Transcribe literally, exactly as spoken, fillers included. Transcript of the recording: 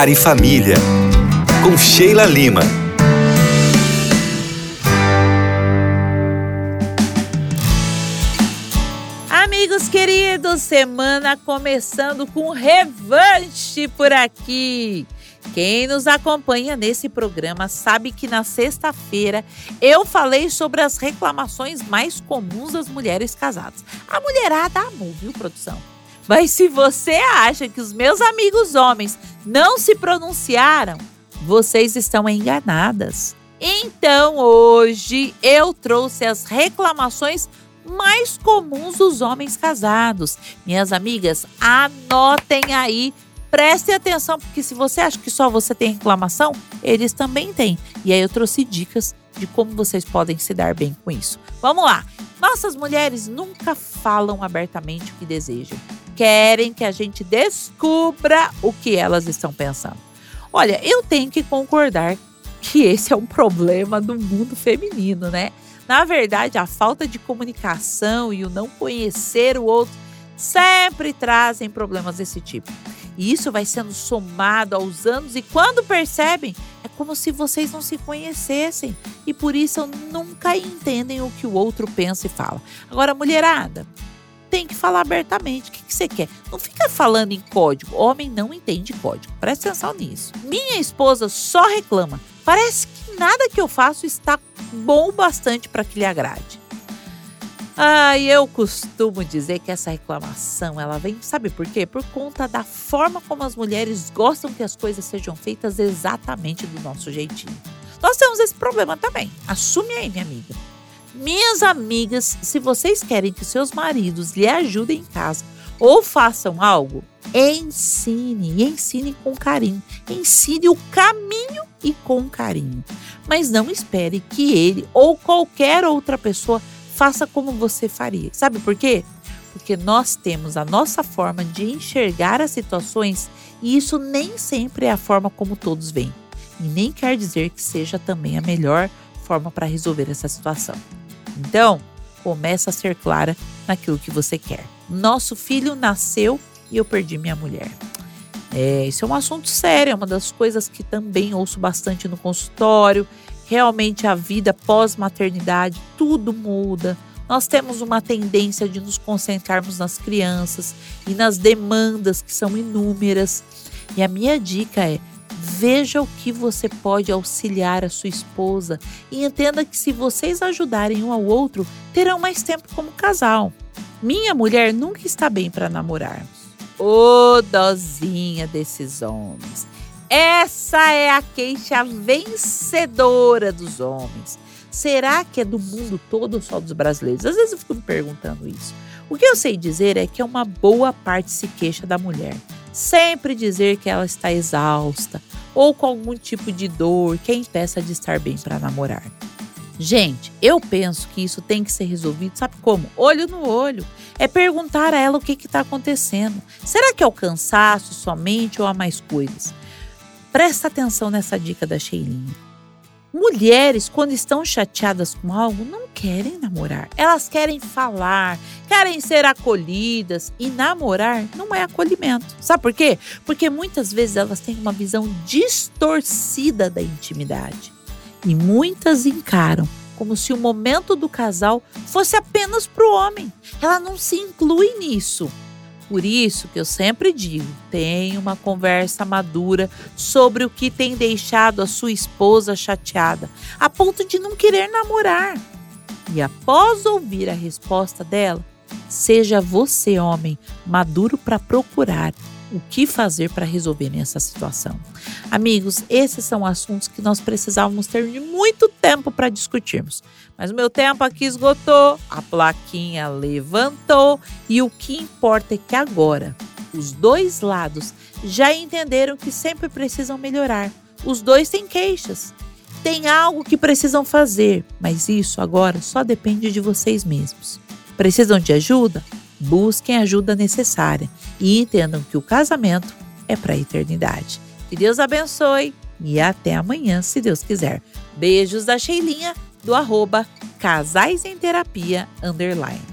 Lar e Família, com Sheila Lima. Amigos queridos, semana começando com revanche por aqui. Quem nos acompanha nesse programa sabe que na sexta-feira eu falei sobre as reclamações mais comuns das mulheres casadas. A mulherada amou, viu, produção? Mas se você acha que os meus amigos homens não se pronunciaram, vocês estão enganadas. Então hoje eu trouxe as reclamações mais comuns dos homens casados. Minhas amigas, anotem aí, prestem atenção, porque se você acha que só você tem reclamação, eles também têm. E aí eu trouxe dicas de como vocês podem se dar bem com isso. Vamos lá! Nossas mulheres nunca falam abertamente o que desejam. Querem que a gente descubra o que elas estão pensando. Olha, eu tenho que concordar que esse é um problema do mundo feminino, né? Na verdade, a falta de comunicação e o não conhecer o outro sempre trazem problemas desse tipo. E isso vai sendo somado aos anos e quando percebem, é como se vocês não se conhecessem. E por isso nunca entendem o que o outro pensa e fala. Agora, mulherada, tem que falar abertamente. O que, que você quer? Não fica falando em código. Homem não entende código. Presta atenção nisso. Minha esposa só reclama. Parece que nada que eu faço está bom o bastante para que lhe agrade. Ah, eu costumo dizer que essa reclamação, ela vem, sabe por quê? Por conta da forma como as mulheres gostam que as coisas sejam feitas exatamente do nosso jeitinho. Nós temos esse problema também. Assume aí, minha amiga. Minhas amigas, se vocês querem que seus maridos lhe ajudem em casa ou façam algo, ensine, e ensine com carinho. Ensine o caminho e com carinho. Mas não espere que ele ou qualquer outra pessoa faça como você faria. Sabe por quê? Porque nós temos a nossa forma de enxergar as situações e isso nem sempre é a forma como todos veem. E nem quer dizer que seja também a melhor forma para resolver essa situação. Então, começa a ser clara naquilo que você quer. Nosso filho nasceu e eu perdi minha mulher. É, isso é um assunto sério, é uma das coisas que também ouço bastante no consultório. Realmente a vida pós-maternidade, tudo muda. Nós temos uma tendência de nos concentrarmos nas crianças e nas demandas que são inúmeras. E a minha dica é: veja o que você pode auxiliar a sua esposa e entenda que se vocês ajudarem um ao outro, terão mais tempo como casal. Minha mulher nunca está bem para namorarmos. Ô, dozinha desses homens. Essa é a queixa vencedora dos homens. Será que é do mundo todo ou só dos brasileiros? Às vezes eu fico me perguntando isso. O que eu sei dizer é que é uma boa parte se queixa da mulher. Sempre dizer que ela está exausta ou com algum tipo de dor que a impeça de estar bem para namorar. Gente, eu penso que isso tem que ser resolvido, sabe como? Olho no olho. É perguntar a ela o que está acontecendo. Será que é o cansaço somente ou há mais coisas? Presta atenção nessa dica da Sheilinha. Mulheres, quando estão chateadas com algo, não querem namorar. Elas querem falar, querem ser acolhidas. E namorar não é acolhimento. Sabe por quê? Porque muitas vezes elas têm uma visão distorcida da intimidade. E muitas encaram como se o momento do casal fosse apenas para o homem. Ela não se inclui nisso. Por isso que eu sempre digo, tenha uma conversa madura sobre o que tem deixado a sua esposa chateada, a ponto de não querer namorar. E após ouvir a resposta dela, seja você, homem, maduro para procurar o que fazer para resolver essa situação. Amigos, esses são assuntos que nós precisávamos ter de muito tempo para discutirmos. Mas o meu tempo aqui esgotou, a plaquinha levantou e o que importa é que agora os dois lados já entenderam que sempre precisam melhorar. Os dois têm queixas, tem algo que precisam fazer, mas isso agora só depende de vocês mesmos. Precisam de ajuda? Busquem a ajuda necessária e entendam que o casamento é para a eternidade. Que Deus abençoe e até amanhã, se Deus quiser. Beijos da Sheilinha, do arroba Casais em Terapia, underline.